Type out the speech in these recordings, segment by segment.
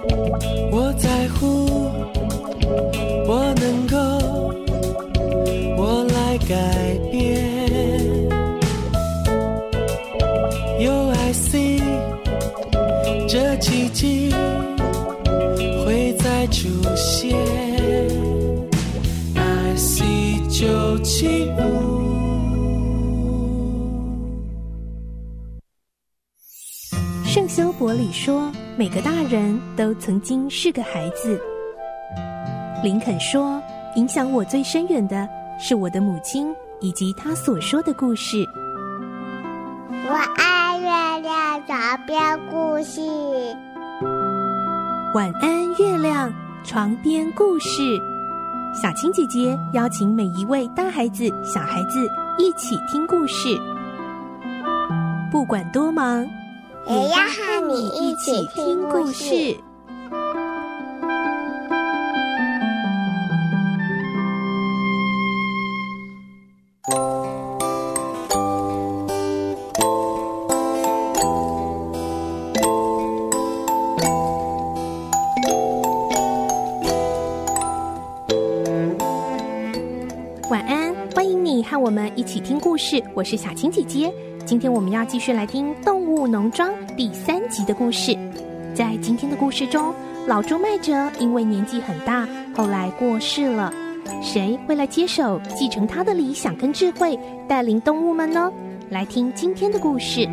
我在乎，我能够，我来改变。UIC 这奇迹会再出现。IC975。 圣修伯里说，每个大人都曾经是个孩子。林肯说，影响我最深远的是我的母亲以及她所说的故事。 我爱月亮床边故事。 晚安，月亮床边故事。小青姐姐邀请每一位大孩子、小孩子一起听故事，不管多忙， 也要和你一起听故事。 晚安，欢迎你和我们一起听故事，我是小青姐姐。今天我们要继续来听《动物农庄》第3集的故事。在今天的故事中，老猪麦哲因为年纪很大，后来过世了。谁会来接手继承他的理想跟智慧，带领动物们呢？来听今天的故事。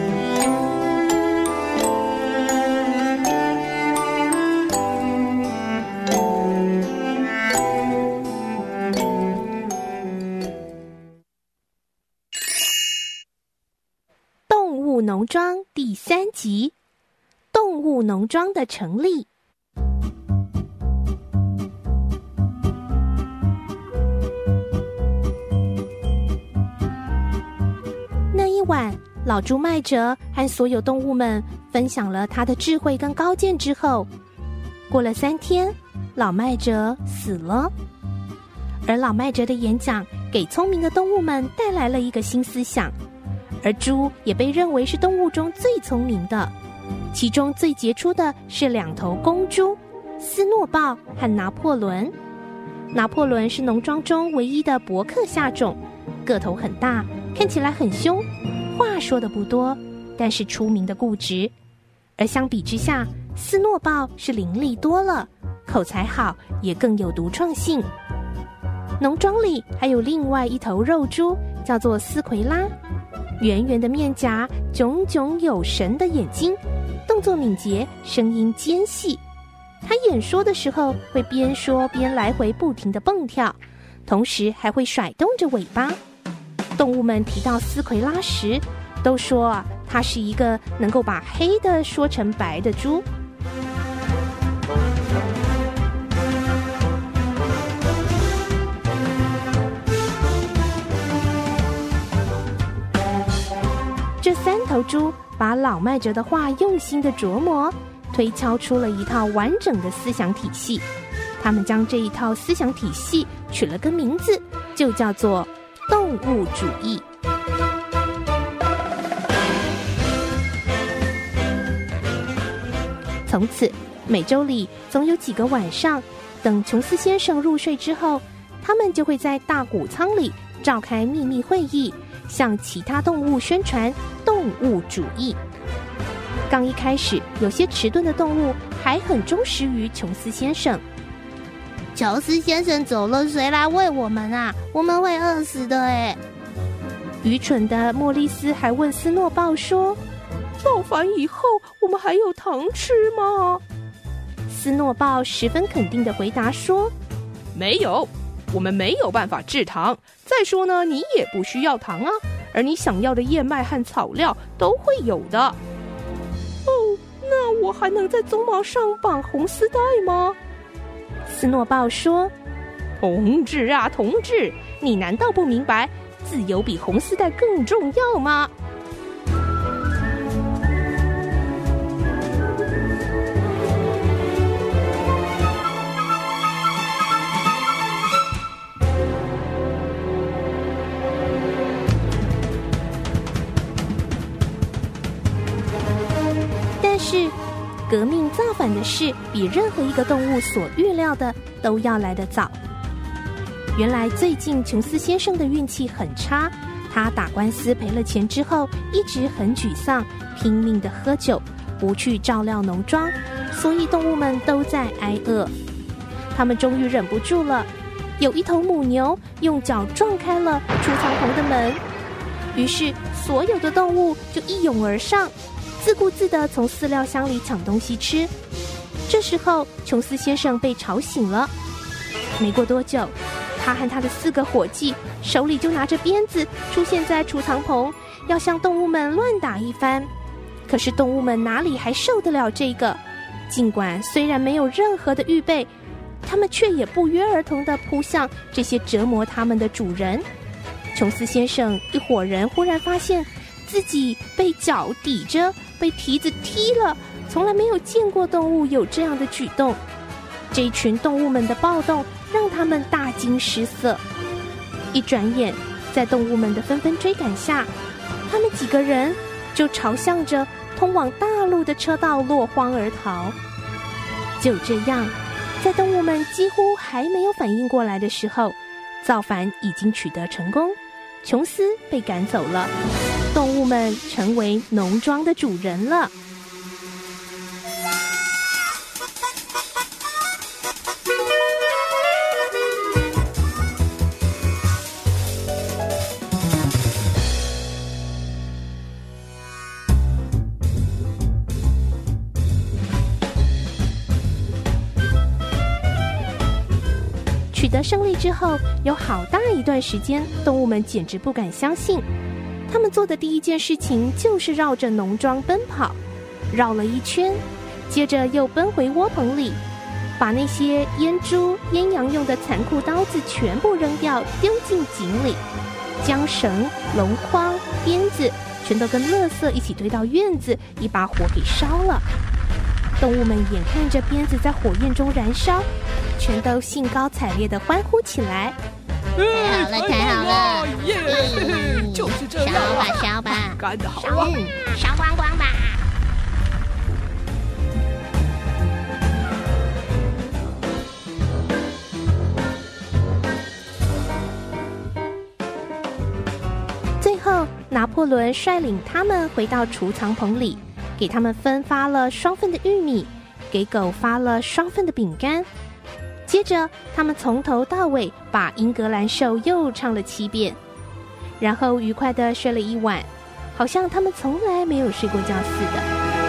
动物农庄第3集，动物农庄的成立。那一晚，老猪麦哲和所有动物们分享了他的智慧跟高见之后，过了3天，老麦哲死了。而老麦哲的演讲给聪明的动物们带来了一个新思想，而猪也被认为是动物中最聪明的，其中最杰出的是2头公猪，斯诺豹和拿破仑。拿破仑是农庄中唯一的伯克夏种，个头很大，看起来很凶，话说的不多，但是出名的固执。而相比之下，斯诺豹是伶俐多了，口才好，也更有独创性。农庄里还有另外一头肉猪，叫做斯奎拉，圆圆的面颊，炯炯有神的眼睛，动作敏捷，声音尖细。他演说的时候会边说边来回不停地蹦跳，同时还会甩动着尾巴。动物们提到斯奎拉时，都说他是一个能够把黑的说成白的猪。这3头猪把老麦哲的话用心的琢磨，推敲出了一套完整的思想体系。他们将这一套思想体系取了个名字，就叫做动物主义。从此，每周里总有几个晚上，等琼斯先生入睡之后，他们就会在大谷仓里召开秘密会议，向其他动物宣传动物主义。刚一开始，有些迟钝的动物还很忠实于琼斯先生。 琼斯先生走了，谁来喂我们啊？我们会饿死的哎！ 愚蠢的莫丽斯还问斯诺豹说：“造反以后，我们还有糖吃吗？”斯诺豹十分肯定地回答说：“ 没有，我们没有办法制糖。再说呢，你也不需要糖啊，而你想要的燕麦和草料都会有的。” 哦，那我还能在鬃毛上绑红丝带吗？斯诺豹说：“ 同志啊，同志，你难道不明白自由比红丝带更重要吗？” 但是隔革命造反的事比任何一个动物所预料的都要来得早。原来最近琼斯先生的运气很差，他打官司赔了钱之后一直很沮丧，拼命的喝酒，不去照料农庄，所以动物们都在挨饿。他们终于忍不住了，有一头母牛用脚撞开了储藏棚的门，于是所有的动物就一涌而上，自顾自地从饲料箱里抢东西吃。这时候琼斯先生被吵醒了，没过多久，他和他的4个伙计手里就拿着鞭子出现在储藏棚，要向动物们乱打一番。可是动物们哪里还受得了这个？尽管虽然没有任何的预备，他们却也不约而同地扑向这些折磨他们的主人。琼斯先生一伙人忽然发现自己被脚抵着，被蹄子踢了，从来没有见过动物有这样的举动。这一群动物们的暴动让他们大惊失色。一转眼，在动物们的纷纷追赶下，他们几个人就朝向着通往大陆的车道落荒而逃。就这样，在动物们几乎还没有反应过来的时候，造反已经取得成功，琼斯被赶走了，动物们成为农庄的主人了。取得胜利之后，有好大一段时间，动物们简直不敢相信。他们做的第一件事情就是绕着农庄奔跑，绕了一圈，接着又奔回窝棚里，把那些阉猪、阉羊用的残酷刀子全部扔掉，丢进井里，将绳、笼筐、鞭子全都跟垃圾一起堆到院子，一把火给烧了。动物们眼看着鞭子在火焰中燃烧，全都兴高采烈地欢呼起来。 太好了，太好了！ 耶！就是这样啊！ 烧吧， 干得好啊！ 烧光光吧！ 最后，拿破仑率领他们回到储藏棚里，给他们分发了双份的玉米，给狗发了双份的饼干。接着他们从头到尾把英格兰兽又唱了7遍，然后愉快地睡了一晚，好像他们从来没有睡过觉似的。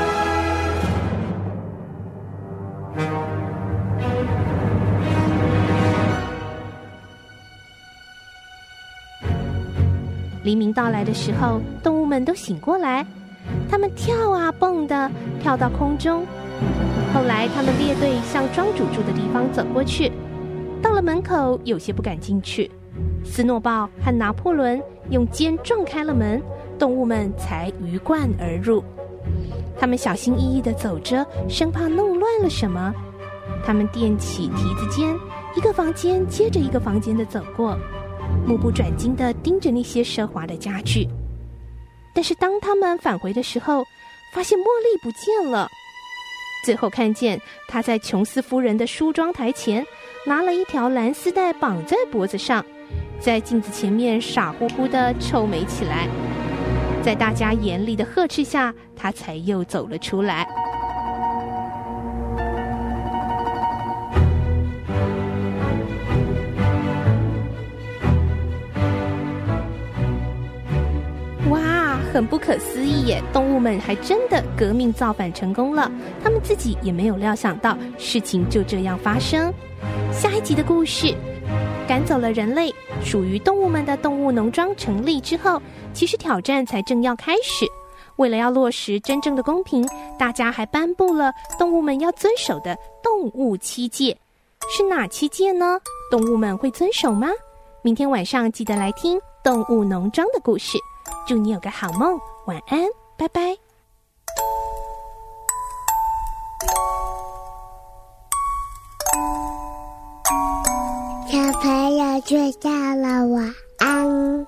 黎明到来的时候，动物们都醒过来，他们跳啊蹦的，跳到空中。后来他们列队向庄主住的地方走过去，到了门口有些不敢进去。斯诺鲍和拿破仑用肩撞开了门，动物们才鱼贯而入。他们小心翼翼地走着，生怕弄乱了什么。他们踮起蹄子尖，一个房间接着一个房间地走过，目不转睛地盯着那些奢华的家具。但是当他们返回的时候，发现茉莉不见了。最后看见他在琼斯夫人的梳妆台前拿了一条蓝丝带绑在脖子上，在镜子前面傻乎乎地皱眉起来。在大家严厉的呵斥下，他才又走了出来。哇，很不可思议耶！动物们还真的革命造反成功了，他们自己也没有料想到事情就这样发生。下一集的故事，赶走了人类，属于动物们的动物农庄成立之后，其实挑战才正要开始。为了要落实真正的公平，大家还颁布了动物们要遵守的动物7戒。是哪7戒呢？动物们会遵守吗？明天晚上记得来听动物农庄的故事。祝你有个好梦，晚安，拜拜。 小朋友睡觉了，晚安。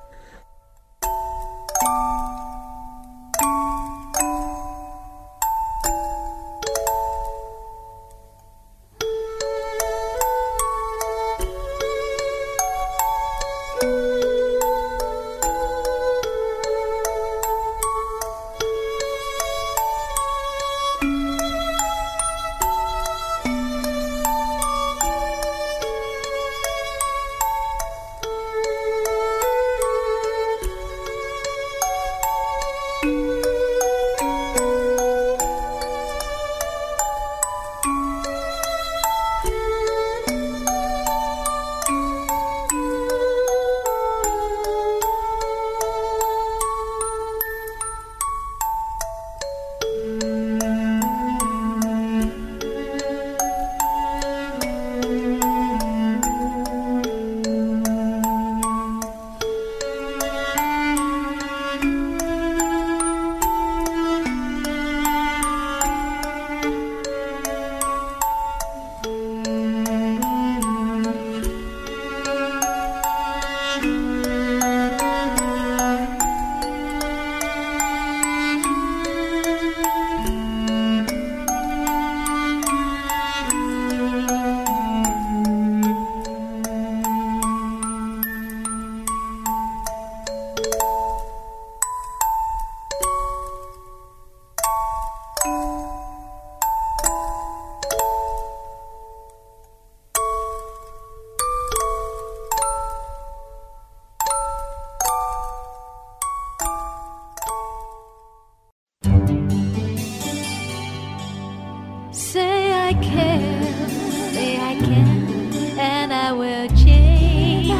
Say I care, say I can, and I will change.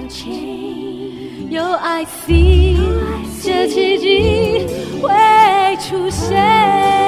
有爱 see， 这奇迹会出现。